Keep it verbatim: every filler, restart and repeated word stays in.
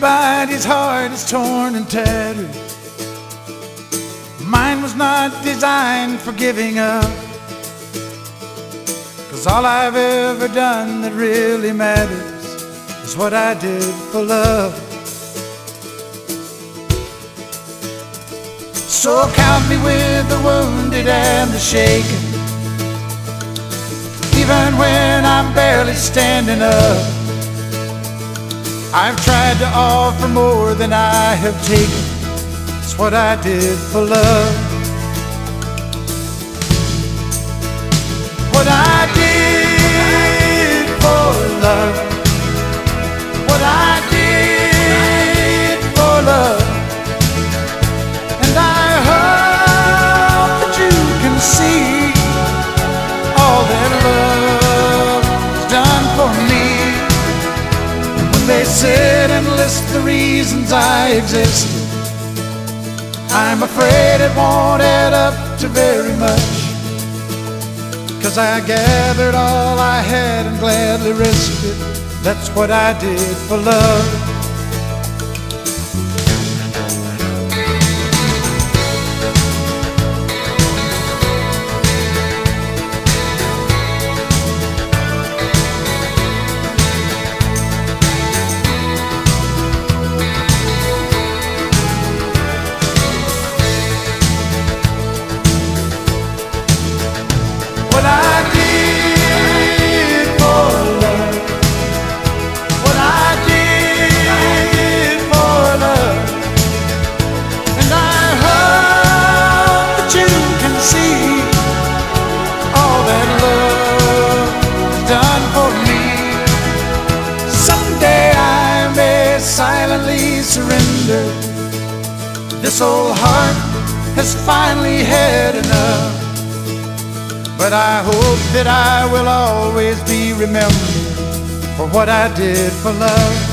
Everybody's heart is torn and tattered. Mine was not designed for giving up, 'cause all I've ever done that really matters is what I did for love. So count me with the wounded and the shaken, even when I'm barely standing up. I've tried to offer more than I have taken. It's what I did for love. What I did for love. What I did for love. And I hope that you can see all that love has done for me. They sit and list the reasons I exist. I'm afraid it won't add up to very much, 'cause I gathered all I had and gladly risked it. That's what I did for love. What I did for love. What I did for love. And I hope that you can see all that love has done for me. Someday I may silently surrender. This old heart has finally had enough. But I hope that I will always be remembered for what I did for love.